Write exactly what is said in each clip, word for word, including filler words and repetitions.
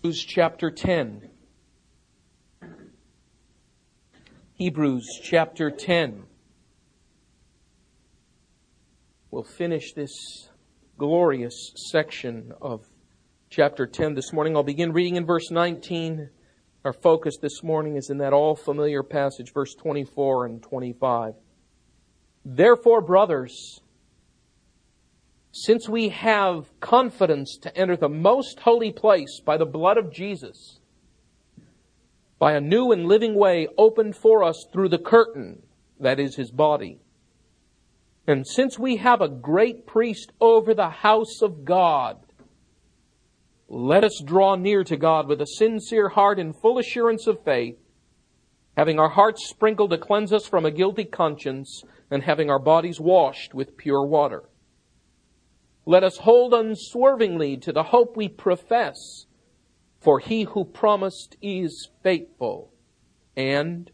Hebrews chapter ten. Hebrews chapter ten. We'll finish this glorious section of chapter ten this morning. I'll begin reading in verse nineteen. Our focus this morning is in that all-familiar passage, verse twenty-four and twenty-five. Therefore, brothers, since we have confidence to enter the most holy place by the blood of Jesus, by a new and living way opened for us through the curtain, that is His body, and since we have a great priest over the house of God, let us draw near to God with a sincere heart and full assurance of faith, having our hearts sprinkled to cleanse us from a guilty conscience, and having our bodies washed with pure water. Let us hold unswervingly to the hope we profess, for He who promised is faithful. And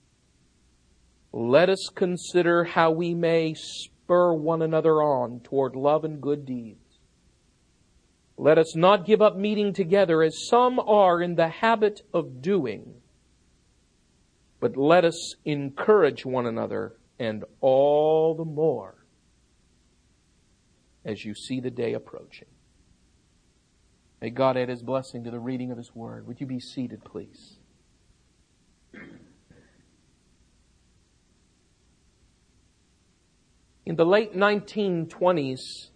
let us consider how we may spur one another on toward love and good deeds. Let us not give up meeting together as some are in the habit of doing, but let us encourage one another, and all the more as you see the day approaching. May God add His blessing to the reading of His Word. Would you be seated, please? In the late nineteen twenties,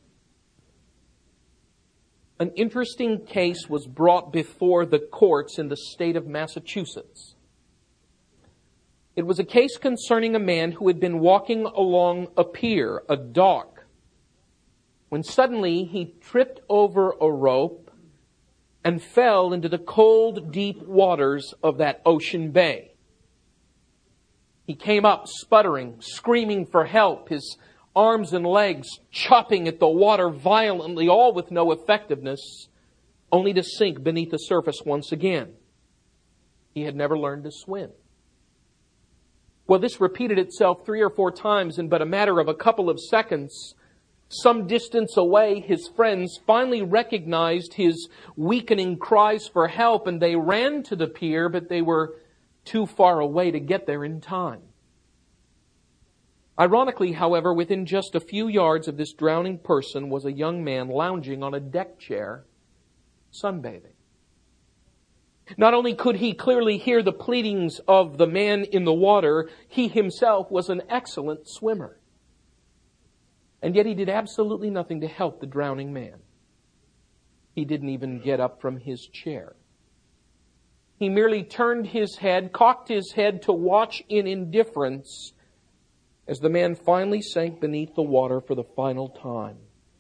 an interesting case was brought before the courts in the state of Massachusetts. It was a case concerning a man who had been walking along a pier, a dock, when suddenly he tripped over a rope and fell into the cold, deep waters of that ocean bay. He came up sputtering, screaming for help, his arms and legs chopping at the water violently, all with no effectiveness, only to sink beneath the surface once again. He had never learned to swim. Well, this repeated itself three or four times in but a matter of a couple of seconds. Some distance away, his friends finally recognized his weakening cries for help, and they ran to the pier, but they were too far away to get there in time. Ironically, however, within just a few yards of this drowning person was a young man lounging on a deck chair, sunbathing. Not only could he clearly hear the pleadings of the man in the water, he himself was an excellent swimmer. And yet he did absolutely nothing to help the drowning man. He didn't even get up from his chair. He merely turned his head, cocked his head to watch in indifference as the man finally sank beneath the water for the final time.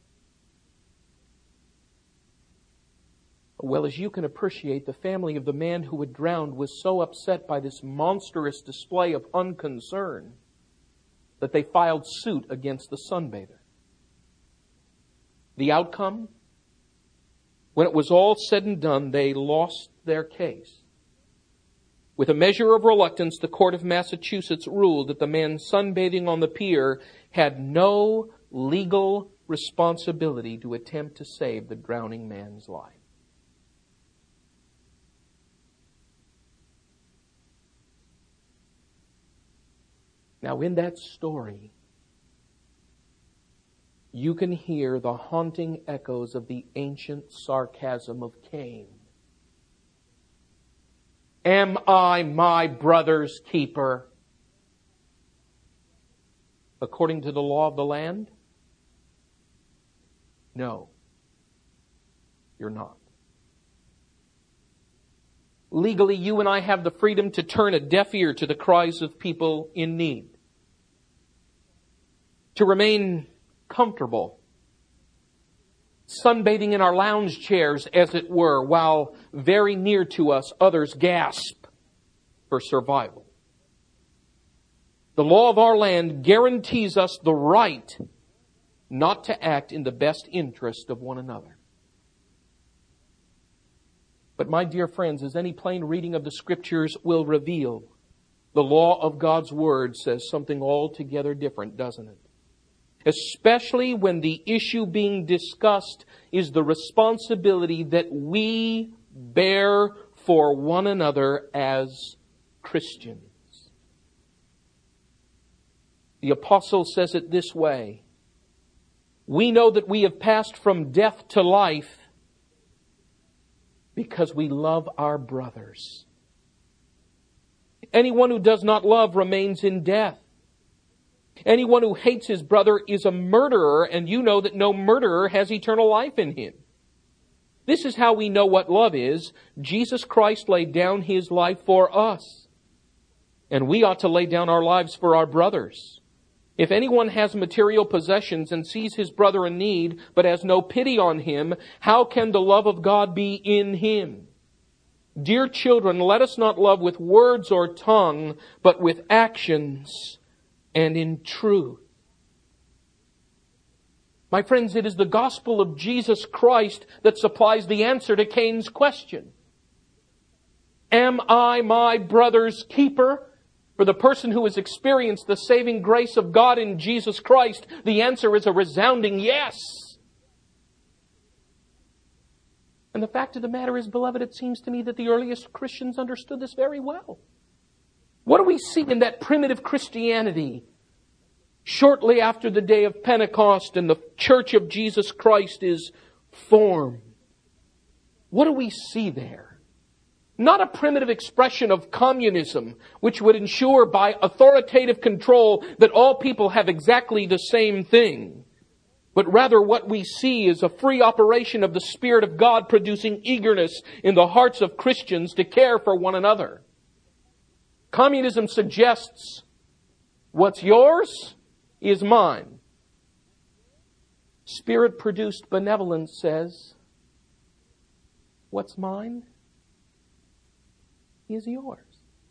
Well, as you can appreciate, the family of the man who had drowned was so upset by this monstrous display of unconcern that they filed suit against the sunbather. The outcome? When it was all said and done, they lost their case. With a measure of reluctance, the court of Massachusetts ruled that the man sunbathing on the pier had no legal responsibility to attempt to save the drowning man's life. Now, in that story, you can hear the haunting echoes of the ancient sarcasm of Cain. Am I my brother's keeper? According to the law of the land? No, you're not. Legally, you and I have the freedom to turn a deaf ear to the cries of people in need. To remain comfortable, sunbathing in our lounge chairs, as it were, while very near to us others gasp for survival. The law of our land guarantees us the right not to act in the best interest of one another. But my dear friends, as any plain reading of the Scriptures will reveal, the law of God's Word says something altogether different, doesn't it? Especially when the issue being discussed is the responsibility that we bear for one another as Christians. The apostle says it this way: we know that we have passed from death to life because we love our brothers. Anyone who does not love remains in death. Anyone who hates his brother is a murderer, and you know that no murderer has eternal life in him. This is how we know what love is. Jesus Christ laid down His life for us, and we ought to lay down our lives for our brothers. If anyone has material possessions and sees his brother in need, but has no pity on him, how can the love of God be in him? Dear children, let us not love with words or tongue, but with actions and in truth. My friends, it is the gospel of Jesus Christ that supplies the answer to Cain's question. Am I my brother's keeper? For the person who has experienced the saving grace of God in Jesus Christ, the answer is a resounding yes. And the fact of the matter is, beloved, it seems to me that the earliest Christians understood this very well. What do we see in that primitive Christianity shortly after the day of Pentecost and the Church of Jesus Christ is formed? What do we see there? Not a primitive expression of communism, which would ensure by authoritative control that all people have exactly the same thing. But rather what we see is a free operation of the Spirit of God producing eagerness in the hearts of Christians to care for one another. Communism suggests what's yours is mine. Spirit-produced benevolence says what's mine is yours.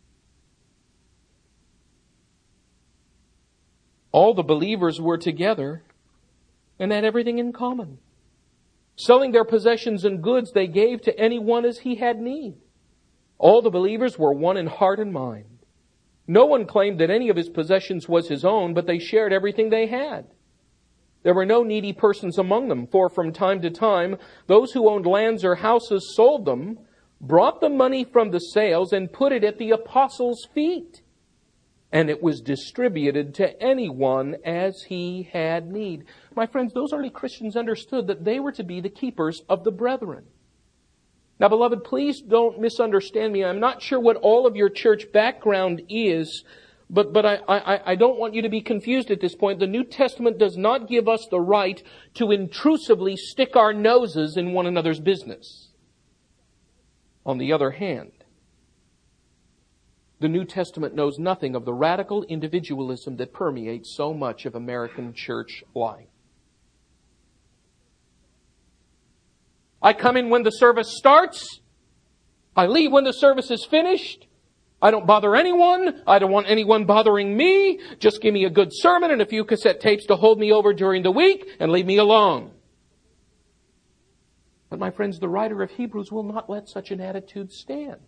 All the believers were together and had everything in common. Selling their possessions and goods, they gave to anyone as he had need. All the believers were one in heart and mind. No one claimed that any of his possessions was his own, but they shared everything they had. There were no needy persons among them, for from time to time, those who owned lands or houses sold them, brought the money from the sales, and put it at the apostles' feet. And it was distributed to anyone as he had need. My friends, those early Christians understood that they were to be the keepers of the brethren. Now, beloved, please don't misunderstand me. I'm not sure what all of your church background is, but, but I, I, I don't want you to be confused at this point. The New Testament does not give us the right to intrusively stick our noses in one another's business. On the other hand, the New Testament knows nothing of the radical individualism that permeates so much of American church life. I come in when the service starts. I leave when the service is finished. I don't bother anyone. I don't want anyone bothering me. Just give me a good sermon and a few cassette tapes to hold me over during the week and leave me alone. But my friends, the writer of Hebrews will not let such an attitude stand.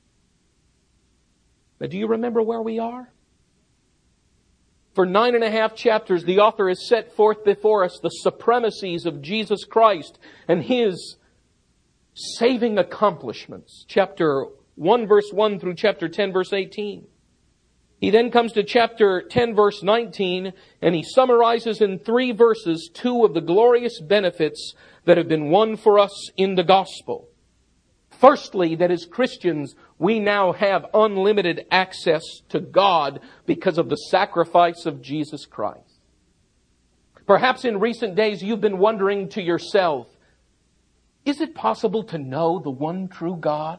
Now, do you remember where we are? For nine and a half chapters, the author has set forth before us the supremacies of Jesus Christ and His saving accomplishments. Chapter one, verse one through chapter ten, verse eighteen. He then comes to chapter ten, verse nineteen, and he summarizes in three verses two of the glorious benefits that have been won for us in the gospel. Firstly, that as Christians, we now have unlimited access to God because of the sacrifice of Jesus Christ. Perhaps in recent days you've been wondering to yourself, is it possible to know the one true God?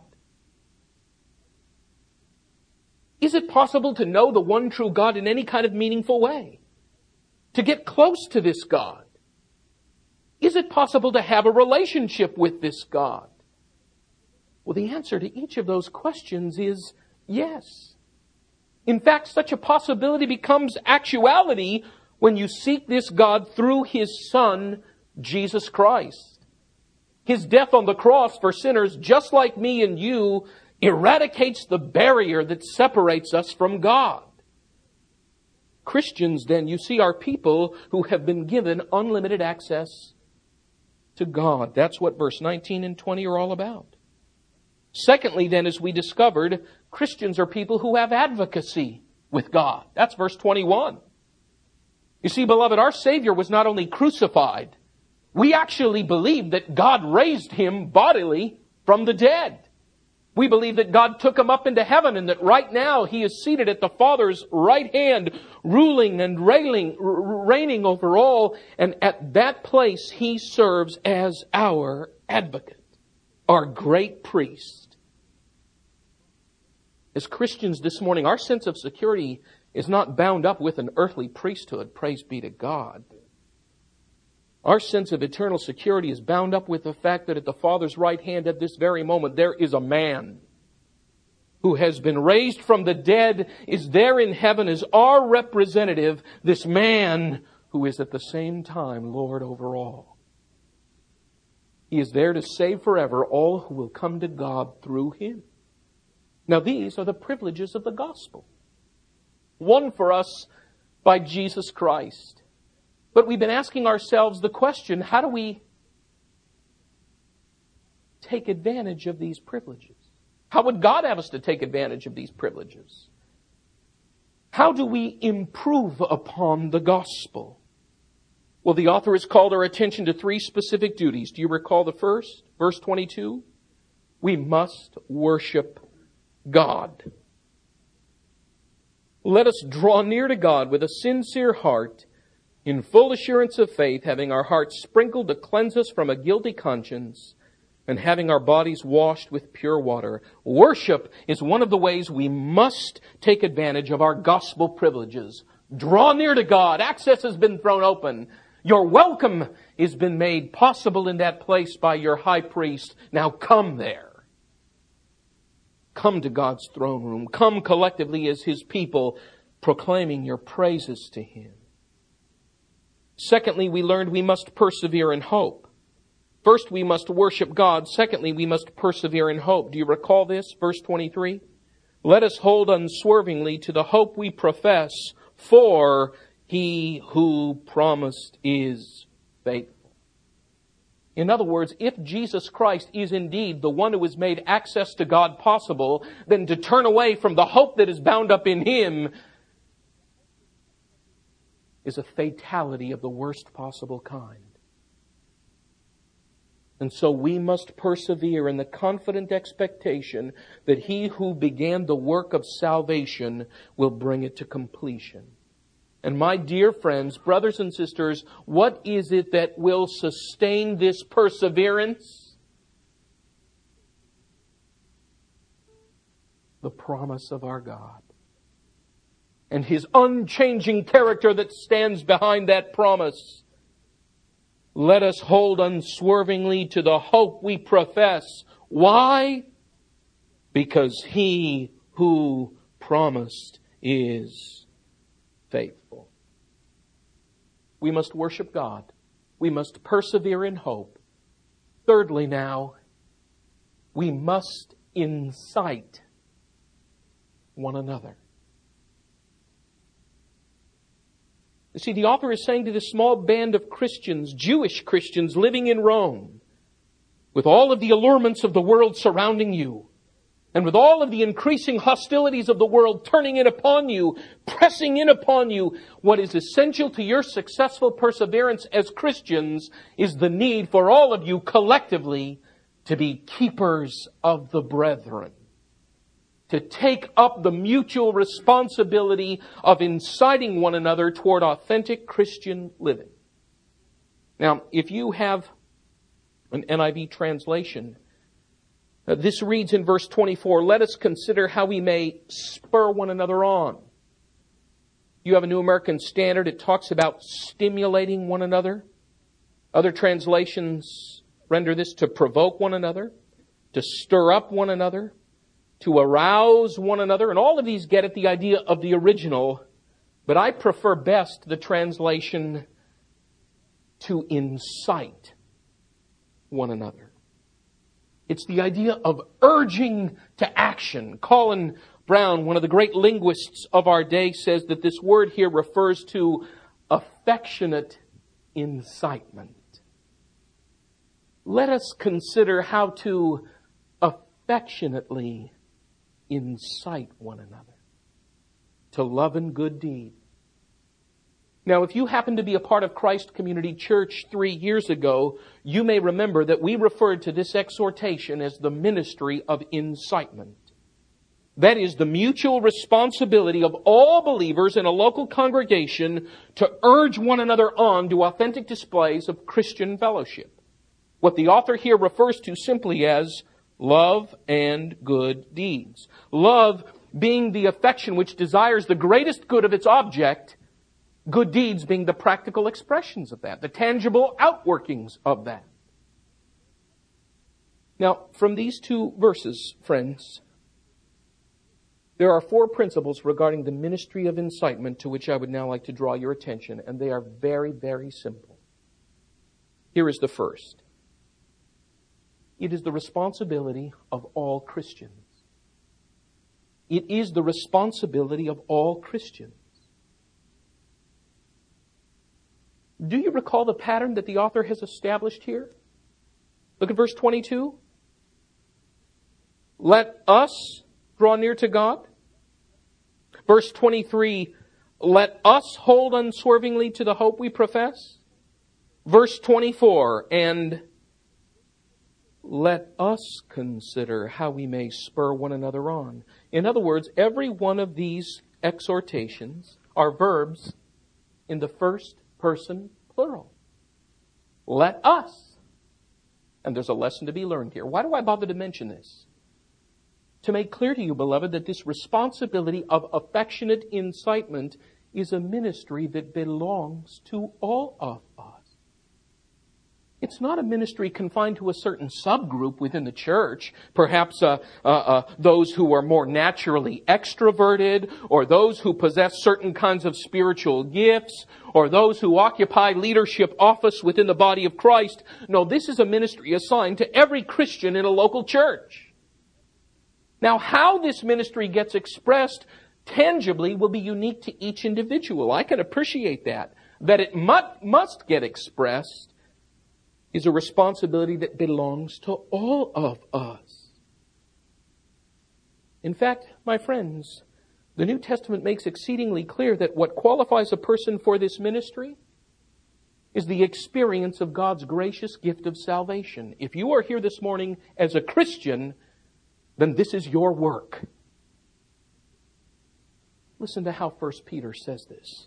Is it possible to know the one true God in any kind of meaningful way? To get close to this God? Is it possible to have a relationship with this God? Well, the answer to each of those questions is yes. In fact, such a possibility becomes actuality when you seek this God through His Son, Jesus Christ. His death on the cross for sinners just like me and you eradicates the barrier that separates us from God. Christians, then, you see, are people who have been given unlimited access to God. That's what verse nineteen and twenty are all about. Secondly, then, as we discovered, Christians are people who have advocacy with God. That's verse twenty-one. You see, beloved, our Savior was not only crucified, we actually believe that God raised Him bodily from the dead. We believe that God took Him up into heaven and that right now He is seated at the Father's right hand, ruling and reigning, reigning over all. And at that place He serves as our advocate, our great priest. As Christians this morning, our sense of security is not bound up with an earthly priesthood, praise be to God. Our sense of eternal security is bound up with the fact that at the Father's right hand at this very moment there is a man who has been raised from the dead, is there in heaven as our representative, this man who is at the same time Lord over all. He is there to save forever all who will come to God through Him. Now these are the privileges of the gospel, won for us by Jesus Christ. But we've been asking ourselves the question, how do we take advantage of these privileges? How would God have us to take advantage of these privileges? How do we improve upon the gospel? Well, the author has called our attention to three specific duties. Do you recall the first? Verse twenty-two. We must worship God. Let us draw near to God with a sincere heart, in full assurance of faith, having our hearts sprinkled to cleanse us from a guilty conscience, and having our bodies washed with pure water. Worship is one of the ways we must take advantage of our gospel privileges. Draw near to God. Access has been thrown open. Your welcome has been made possible in that place by your high priest. Now come there. Come to God's throne room. Come collectively as His people, proclaiming your praises to Him. Secondly, we learned we must persevere in hope. First, we must worship God. Secondly, we must persevere in hope. Do you recall this? Verse twenty-three. Let us hold unswervingly to the hope we profess, for He who promised is faithful. In other words, if Jesus Christ is indeed the one who has made access to God possible, then to turn away from the hope that is bound up in Him is a fatality of the worst possible kind. And so we must persevere in the confident expectation that He who began the work of salvation will bring it to completion. And my dear friends, brothers and sisters, what is it that will sustain this perseverance? The promise of our God and His unchanging character that stands behind that promise. Let us hold unswervingly to the hope we profess. Why? Because He who promised is faithful. We must worship God. We must persevere in hope. Thirdly now, we must incite one another. You see, the author is saying to this small band of Christians, Jewish Christians living in Rome, with all of the allurements of the world surrounding you, and with all of the increasing hostilities of the world turning in upon you, pressing in upon you, what is essential to your successful perseverance as Christians is the need for all of you collectively to be keepers of the brethren. To take up the mutual responsibility of inciting one another toward authentic Christian living. Now, if you have an N I V translation, Uh, this reads in verse twenty-four, let us consider how we may spur one another on. You have a New American Standard. It talks about stimulating one another. Other translations render this to provoke one another, to stir up one another, to arouse one another. And all of these get at the idea of the original. But I prefer best the translation to incite one another. It's the idea of urging to action. Colin Brown, one of the great linguists of our day, says that this word here refers to affectionate incitement. Let us consider how to affectionately incite one another to love and good deeds. Now, if you happen to be a part of Christ Community Church three years ago, you may remember that we referred to this exhortation as the ministry of incitement. That is the mutual responsibility of all believers in a local congregation to urge one another on to authentic displays of Christian fellowship. What the author here refers to simply as love and good deeds. Love being the affection which desires the greatest good of its object, good deeds being the practical expressions of that, the tangible outworkings of that. Now, from these two verses, friends, there are four principles regarding the ministry of incitement to which I would now like to draw your attention, and they are very, very simple. Here is the first. It is the responsibility of all Christians. It is the responsibility of all Christians. Do you recall the pattern that the author has established here? Look at verse twenty-two. Let us draw near to God. Verse twenty-three, let us hold unswervingly to the hope we profess. Verse twenty-four, and let us consider how we may spur one another on. In other words, every one of these exhortations are verbs in the first person plural. Let us. And there's a lesson to be learned here. Why do I bother to mention this? To make clear to you, beloved, that this responsibility of affectionate incitement is a ministry that belongs to all of us. It's not a ministry confined to a certain subgroup within the church, perhaps uh, uh, uh, those who are more naturally extroverted, or those who possess certain kinds of spiritual gifts, or those who occupy leadership office within the body of Christ. No, this is a ministry assigned to every Christian in a local church. Now, how this ministry gets expressed tangibly will be unique to each individual. I can appreciate that. That it must, must get expressed is a responsibility that belongs to all of us. In fact, my friends, the New Testament makes exceedingly clear that what qualifies a person for this ministry is the experience of God's gracious gift of salvation. If you are here this morning as a Christian, then this is your work. Listen to how First Peter says this.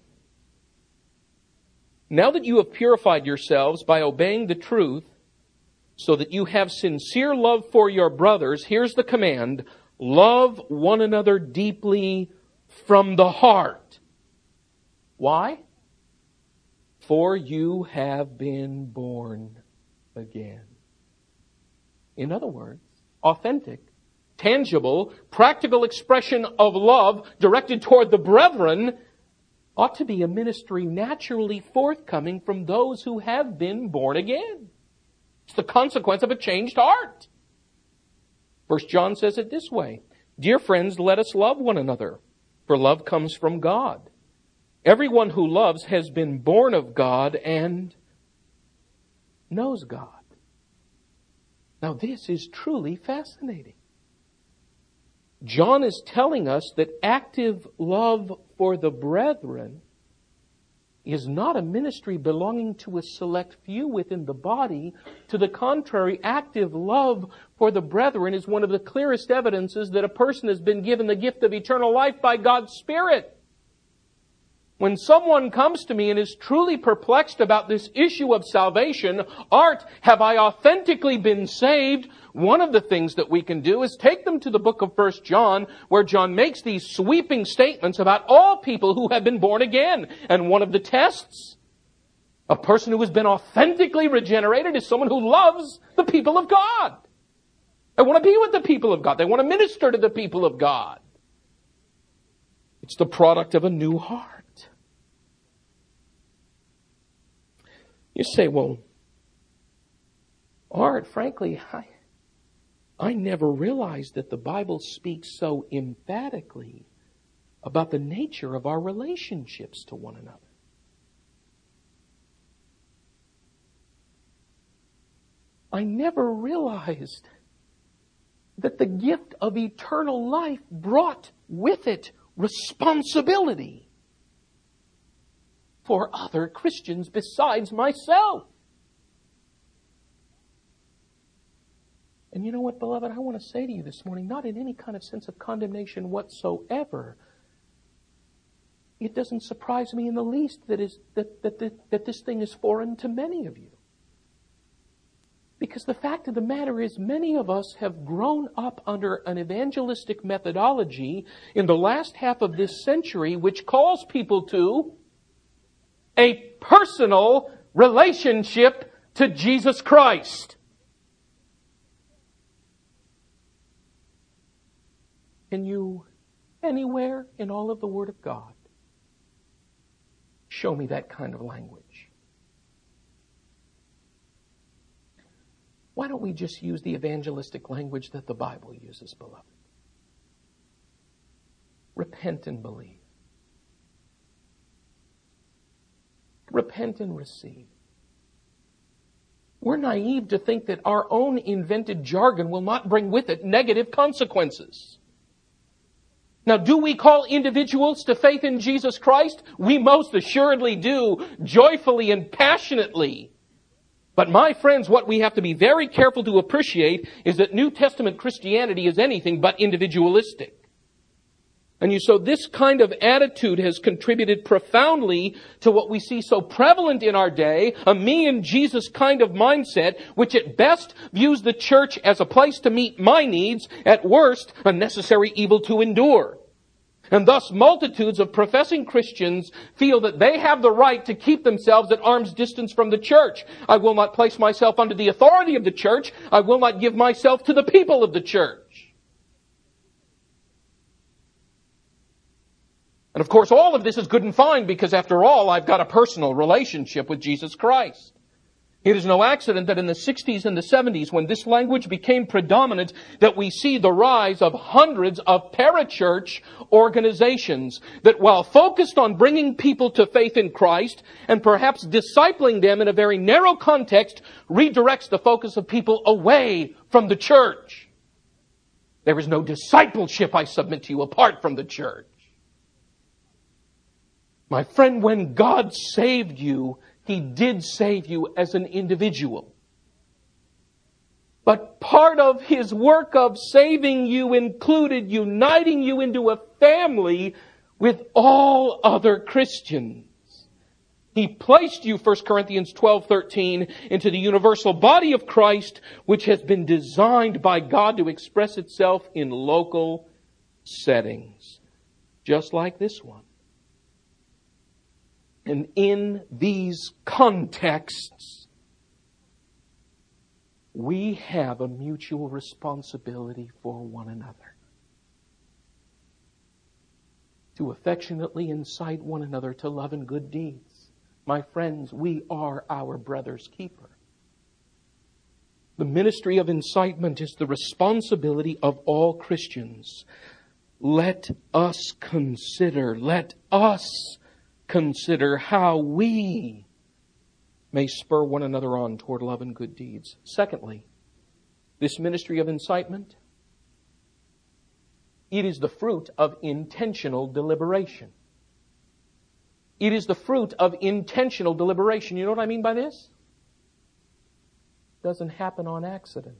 Now that you have purified yourselves by obeying the truth, so that you have sincere love for your brothers, here's the command, love one another deeply from the heart. Why? For you have been born again. In other words, authentic, tangible, practical expression of love directed toward the brethren ought to be a ministry naturally forthcoming from those who have been born again. It's the consequence of a changed heart. First John says it this way, dear friends, let us love one another, for love comes from God. Everyone who loves has been born of God and knows God. Now this is truly fascinating. John is telling us that active love for the brethren is not a ministry belonging to a select few within the body. To the contrary, active love for the brethren is one of the clearest evidences that a person has been given the gift of eternal life by God's Spirit. When someone comes to me and is truly perplexed about this issue of salvation, Art, have I authentically been saved? One of the things that we can do is take them to the book of First John, where John makes these sweeping statements about all people who have been born again. And one of the tests, a person who has been authentically regenerated, is someone who loves the people of God. They want to be with the people of God. They want to minister to the people of God. It's the product of a new heart. You say, well, Art, frankly, I, I never realized that the Bible speaks so emphatically about the nature of our relationships to one another. I never realized that the gift of eternal life brought with it responsibility for other Christians besides myself. And you know what, beloved, I want to say to you this morning, not in any kind of sense of condemnation whatsoever, it doesn't surprise me in the least that, is, that, that, that, that this thing is foreign to many of you. Because the fact of the matter is, many of us have grown up under an evangelistic methodology in the last half of this century which calls people to a personal relationship to Jesus Christ. Can you, anywhere in all of the Word of God, show me that kind of language? Why don't we just use the evangelistic language that the Bible uses, beloved? Repent and believe. Repent and receive. We're naive to think that our own invented jargon will not bring with it negative consequences. Now, do we call individuals to faith in Jesus Christ? We most assuredly do, joyfully and passionately. But my friends, what we have to be very careful to appreciate is that New Testament Christianity is anything but individualistic. And you, so this kind of attitude has contributed profoundly to what we see so prevalent in our day, a me and Jesus kind of mindset, which at best views the church as a place to meet my needs, at worst, a necessary evil to endure. And thus multitudes of professing Christians feel that they have the right to keep themselves at arm's distance from the church. I will not place myself under the authority of the church. I will not give myself to the people of the church. And of course, all of this is good and fine because after all, I've got a personal relationship with Jesus Christ. It is no accident that in the sixties and the seventies, when this language became predominant, that we see the rise of hundreds of parachurch organizations that, while focused on bringing people to faith in Christ and perhaps discipling them in a very narrow context, redirects the focus of people away from the church. There is no discipleship, I submit to you, apart from the church. My friend, when God saved you, He did save you as an individual. But part of His work of saving you included uniting you into a family with all other Christians. He placed you, First Corinthians twelve thirteen, into the universal body of Christ, which has been designed by God to express itself in local settings, just like this one. And in these contexts, we have a mutual responsibility for one another. To affectionately incite one another to love and good deeds. My friends, we are our brother's keeper. The ministry of incitement is the responsibility of all Christians. Let us consider, let us consider how we may spur one another on toward love and good deeds. Secondly, this ministry of incitement, it is the fruit of intentional deliberation. It is the fruit of intentional deliberation. You know what I mean by this? It doesn't happen on accident.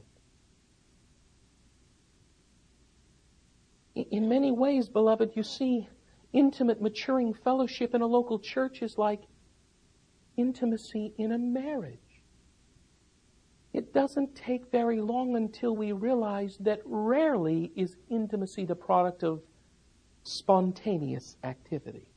In many ways, beloved, you see, intimate, maturing fellowship in a local church is like intimacy in a marriage. It doesn't take very long until we realize that rarely is intimacy the product of spontaneous activity.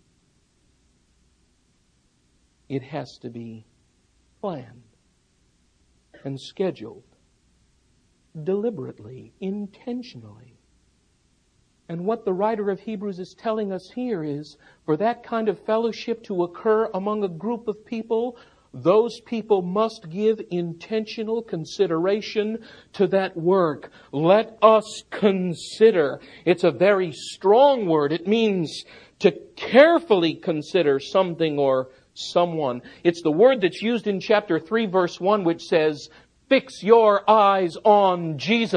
It has to be planned and scheduled, deliberately, intentionally. And what the writer of Hebrews is telling us here is, for that kind of fellowship to occur among a group of people, those people must give intentional consideration to that work. Let us consider. It's a very strong word. It means to carefully consider something or someone. It's the word that's used in chapter three, verse one, which says, fix your eyes on Jesus.